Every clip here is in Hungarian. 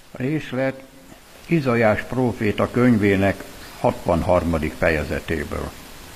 Részlet Izaiás próféta könyvének 63. fejezetéből.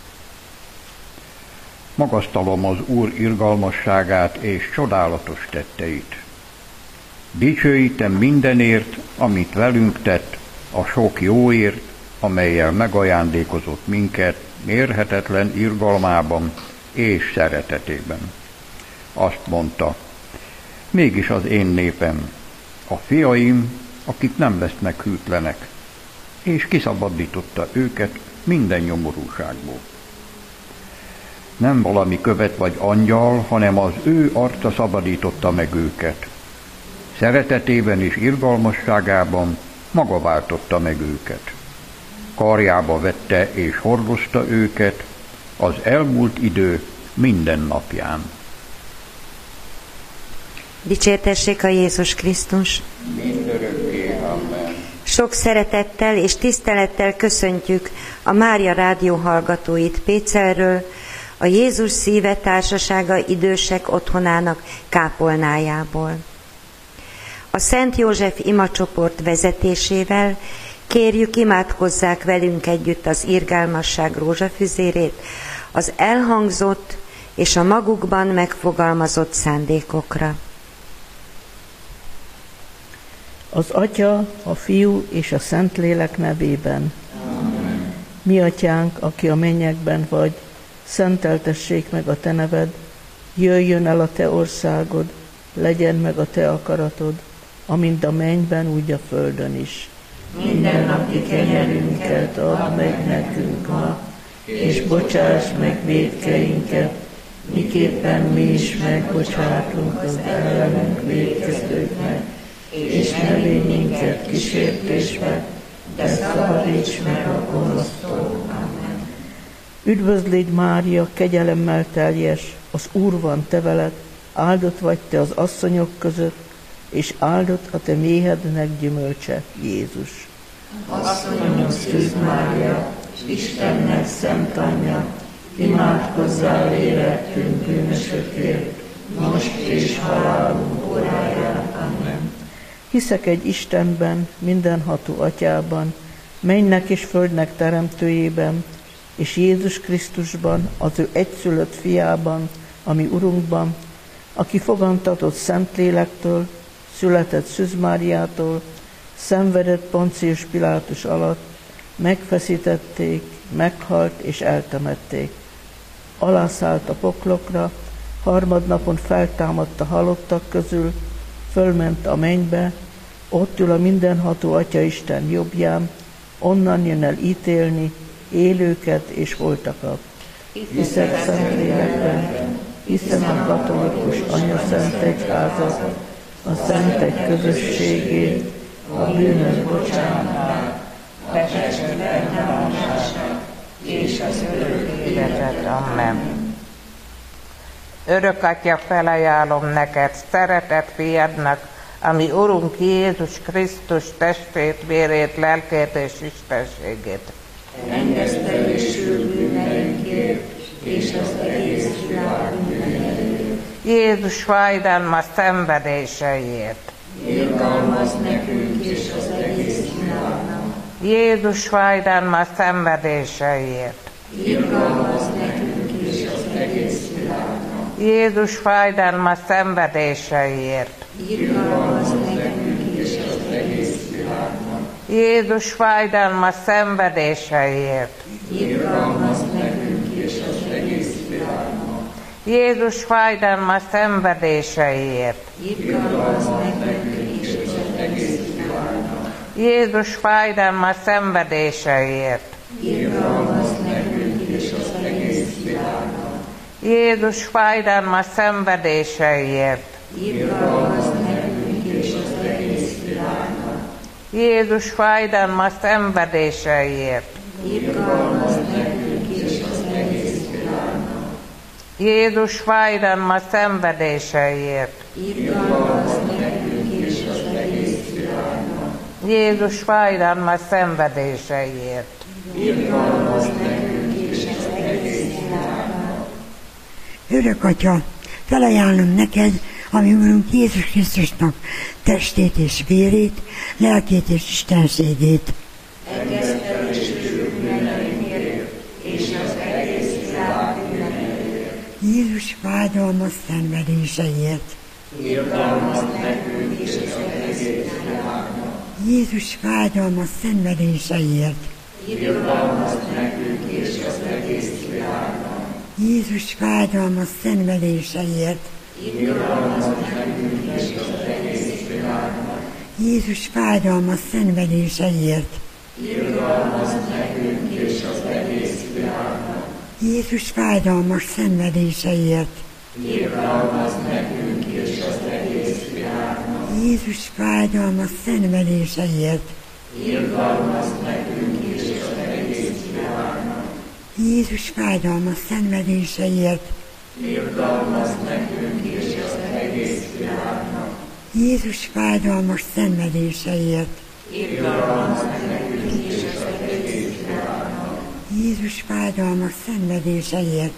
Magasztalom az Úr irgalmasságát és csodálatos tetteit. Dicsőítem mindenért, amit velünk tett, a sok jóért, amellyel megajándékozott minket mérhetetlen irgalmában és szeretetében. Azt mondta, mégis az én népem, a fiaim, akik nem lesznek hűtlenek, és kiszabadította őket minden nyomorúságból. Nem valami követ vagy angyal, hanem az ő arca szabadította meg őket. Szeretetében és irgalmasságában maga váltotta meg őket. Karjába vette és hordozta őket az elmúlt idő minden napján. Dicsértessék a Jézus Krisztus! Mindörökké, amen. Sok szeretettel és tisztelettel köszöntjük a Mária Rádió hallgatóit Pécelről, a Jézus Szíve Társasága idősek otthonának kápolnájából. A Szent József imacsoport vezetésével kérjük, imádkozzák velünk együtt az irgalmasság rózsafüzérét, az elhangzott és a magukban megfogalmazott szándékokra. Az Atya, a Fiú és a Szentlélek nevében. Amen. Mi Atyánk, aki a mennyekben vagy, szenteltessék meg a Te neved, jöjjön el a Te országod, legyen meg a Te akaratod, amint a mennyben, úgy a földön is. Mindennapi kenyerünket add meg nekünk ma, és bocsáss meg vétkeinket, miképpen mi is megbocsátunk az ellenünk vétkezőknek, és ne védj minket kísértésbe, de szabadíts meg a gonosztól. Amen. Üdvözlégy Mária, kegyelemmel teljes, az Úr van te veled, áldott vagy te az asszonyok között, és áldott a te méhednek gyümölcse, Jézus. Asszonyom Szűz Mária, Istennek szent anyja, imádkozzál érettünk bűnösökért, most és halálunk óráján. Amen. Hiszek egy Istenben, mindenható Atyában, mennynek és földnek teremtőjében, és Jézus Krisztusban, az ő egyszülött fiában, ami Urunkban, aki fogantatott Szentlélektől, született Szűz Máriától, szenvedett Poncius Pilátus alatt, megfeszítették, meghalt és eltemették. Alászállt a poklokra, harmadnapon feltámadt a halottak közül, fölment a mennybe, ott ül a mindenható Atya Isten jobbján, onnan jön el ítélni élőket és holtakat. Hiszek Szentlélekben, hiszem a katolikus Anyaszent Egyházat, a szentek közösségét, a bűnök bocsánatát, a testek eltállását és az örök életet. Amen. Örök Atya, felajánlom neked szeretett fiadnak, ami Urunk Jézus Krisztus testét, vérét, lelkét és istenségét. Engesztelésül bűneinkért és az egész világ bűneiért. Jézus fájdalma szenvedéseiért. Irgalmazz nekünk és az egész világnak. Jézus fájdalma szenvedéseiért. Irgalmazz nekünk és az egész világnak. Jézus fájdalma szenvedéseiért. Irgalmazz nekünk és az egész világnak. Jézus fájdalma szenvedéseiért. Irgalmazz nekünk és az egész világnak. Jézus fájdalma szenvedéseiért. Irgalmazz nekünk és az egész világnak. Jézus fájdalma szenvedéseiért. Irgalmazz nekünk és az egész világnak. Jézus fájdalma szenvedéseiért. Irgalmazz nekünk és az egész világnak. Jézus fájdalma szenvedéseiért. Irgalmazz nekünk és az egész világnak. Jézus fájdalma szenvedéseiért. Irgalmazz nekünk és az egész világnak. Jézus fájdalma szenvedéseiért. Irgalmazz nekünk és az egész világnak. Örök Atya, felajánlom neked ami Urunk Jézus Krisztusnak testét és vérét, lelkét és istenségét. Jézus fájdalmas szenvedéseiért. Jézus fájdalmas szenvedéseiért. Jézus fájdalmas szenvedéseiért. Jézus fájdalmas szenvedéseiért. Jézus fájdalmas szenvedéseiért. Jézus fájdalmas szenvedéseiért. Jézus fájdalmas szenvedéseiért. Jézus fájdalmas szenvedéseiért. Jézus fájdalmas szenvedéseiért.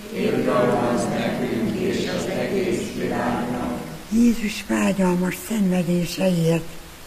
Jézus fájdalmas szenvedéseiért.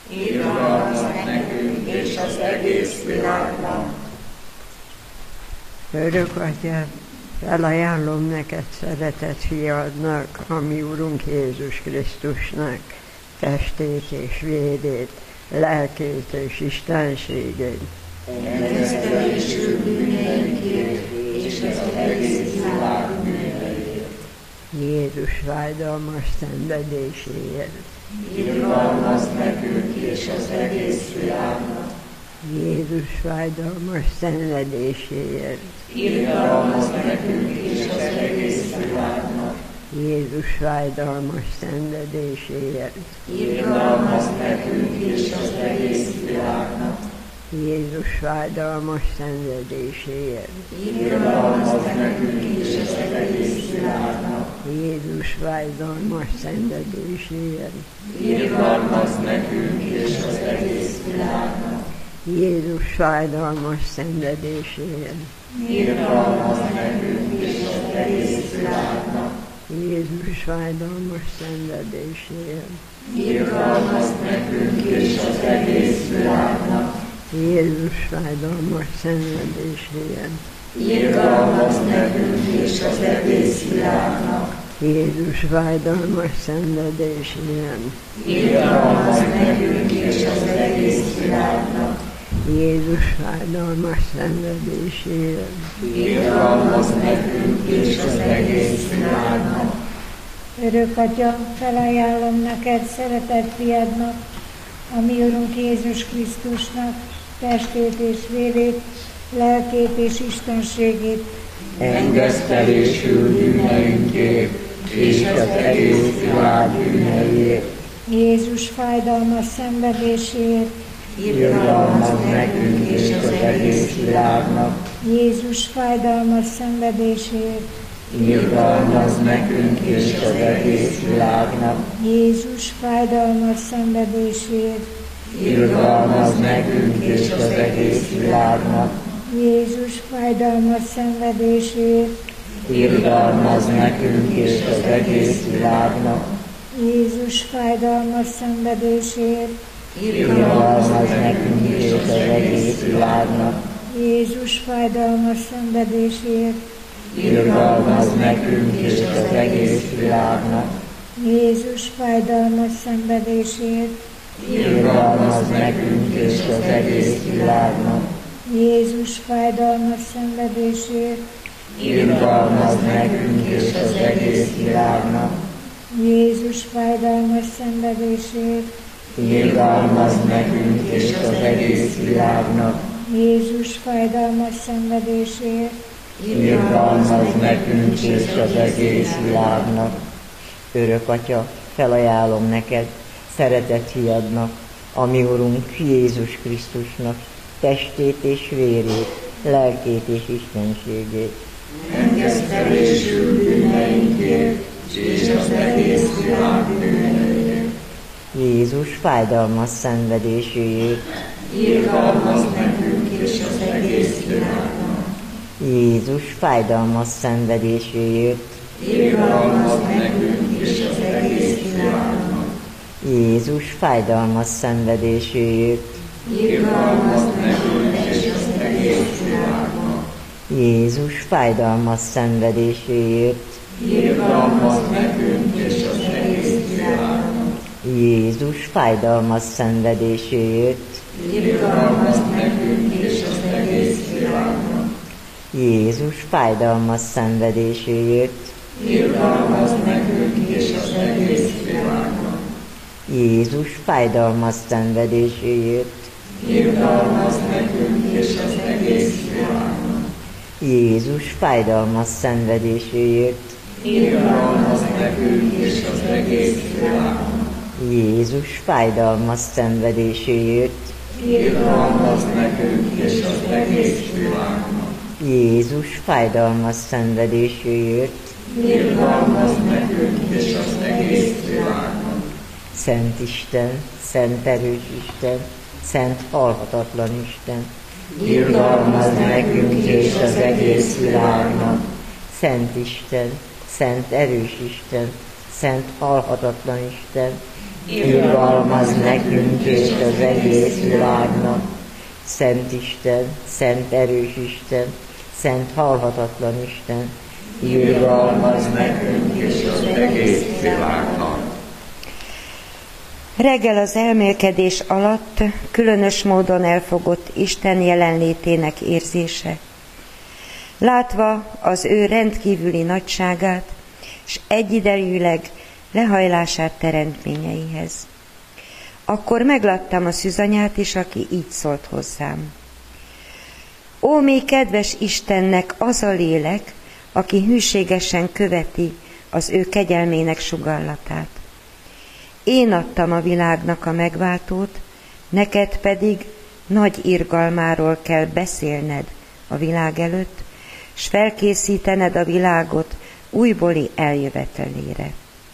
Örök Atyám, felajánlom neked szeretett fiadnak, a mi Urunk Jézus Krisztusnak, testét és vérét, lelkét és istenségét. Engesztelésül bűneinkért, és az egész világ bűneiért. Jézus fájdalmas szenvedéséért. Irgalmazd nekünk és az egész világnak. Jézus fájdalmas szenvedéséért. Irgalmazd nekünk és az egész világnak. Jézus fájdalmas szenvedéséért. Irgalmazd nekünk és az egész világnak. Jézus fájdalmas szenvedéséért. Irgalmazd nekünk és az egész világnak. Jézus fájdalmas szenvedéséért. Irgalmazd nekünk és az egész világnak. Jézus fájdalmas szenvedéséért. Irgalmazd nekünk és az egész világnak. Jézus fájdalmas szenvedéséért. Irgalmazd nekünk és az egész világnak. Jézus fájdalmas szenvedéséért. Irgalmazd nekünk és az egész világnak. Jézus fájdalmas szenvedéséért. Irgalmazd nekünk és az egész világnak. Jézus fájdalmas szenvedéséért. Irgalmazd nekünk és az egész világnak. Örök Atya, felajánlom neked szeretett fiadnak, a mi Urunk Jézus Krisztusnak, testét és vérét, lelkét és istenségét. Engesztelésül bűneinkért, és az egész világ bűneiért. Jézus fájdalmas szenvedéséért. Irgalmazd nekünk és az egész világnak. Jézus fájdalmas szenvedéséért. Irgalmazd nekünk és az egész világnak. Jézus fájdalmas szenvedéséért. Irgalmazd nekünk és az egész világnak. Jézus fájdalmas szenvedéséért. Irgalmazd nekünk és az egész világnak. Jézus fájdalmas szenvedéséért. Irgalmazd nekünk és az egész világnak. Jézus fájdalmas szenvedéséért. Irgalmazd nekünk és az egész világnak. Jézus fájdalmas szenvedéséért. Irgalmazd nekünk és az egész világnak. Jézus fájdalmas szenvedéséért. Irgalmazd nekünk és az egész világnak. Jézus fájdalmas szenvedéséért. Irgalmazd nekünk és az egész világnak. Jézus fájdalmas szenvedéséért. Irgalmazd nekünk és az egész világnak. Örök Atya, felajánlom neked, szeretett fiadnak, a mi Urunk Jézus Krisztusnak, testét és vérét, lelkét és istenségét. Engesztelésül bűneinkért, és az egész világ bűneiért. Jézus fájdalmas szenvedéséért. Irgalmazd nekünk és az egész világnak. Jézus fájdalmas szenvedéséért. Irgalmazd nekünk és az egész Jézus fájdalmas szenvedéséért, irgalmazd nekünk és az egész világnak. Jézus fájdalmas szenvedéséért, Irgalmazd nekünk és az egész világnak. Jézus fájdalmas szenvedéséért, Irgalmazd nekünk és az egész világnak. Jézus fájdalmas szenvedéséért, Irgalmazd nekünk és az egész világnak. Jézus fájdalmas szenvedéséért, Irgalmazd nekünk és az egész világnak. Jézus fájdalmas szenvedéséért, Irgalmazd nekünk és az egész világnak. Jézus fájdalmas szenvedéséért, Irgalmazd nekünk és az egész világnak. Jézus fájdalmas szenvedéséért, Irgalmazd nekünk és az egész világnak. Szent Isten, Szent erős Isten, Szent halhatatlan Isten, Irgalmazd nekünk és az egész világnak. Szent Isten, Szent erős Isten, Szent halhatatlan Isten, Irgalmazd nekünk és az egész világnak. Szent Isten, Szent erős Isten, Szent halhatatlan Isten, Irgalmazd nekünk és az egész világnak. Reggel az elmélkedés alatt különös módon elfogott Isten jelenlétének érzése. Látva az ő rendkívüli nagyságát, és egyidejűleg lehajlását teremtményeihez. Akkor megláttam a szűzanyát is, aki így szólt hozzám. Ó, mi kedves Istennek az a lélek, aki hűségesen követi az ő kegyelmének sugallatát. Én adtam a világnak a megváltót, neked pedig nagy irgalmáról kell beszélned a világ előtt, s felkészítened a világot újbóli eljövetelére.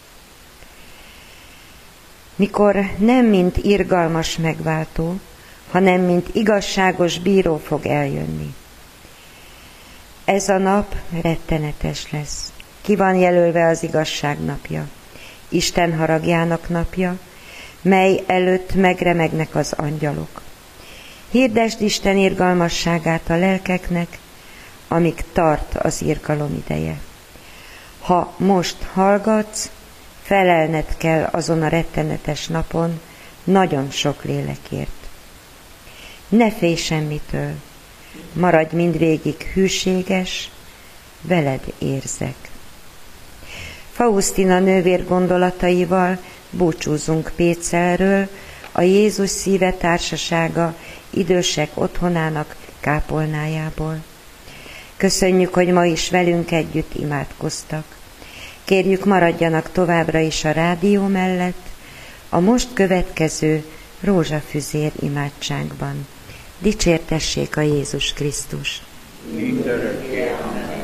Mikor nem mint irgalmas megváltó, hanem mint igazságos bíró fog eljönni. Ez a nap rettenetes lesz. Ki van jelölve az igazság napja, Isten haragjának napja, mely előtt megremegnek az angyalok. Hirdesd Isten irgalmasságát a lelkeknek, amíg tart az irgalom ideje. Ha most hallgatsz, felelned kell azon a rettenetes napon nagyon sok lélekért. Ne félj semmitől, maradj mindvégig hűséges, veled érzek. Faustina nővér gondolataival búcsúzunk Pécelről, a Jézus Szíve Társasága idősek otthonának kápolnájából. Köszönjük, hogy ma is velünk együtt imádkoztak. Kérjük, maradjanak továbbra is a rádió mellett, a most következő rózsafüzér imádságban. Dicsértessék a Jézus Krisztus! Mindörökké, amen.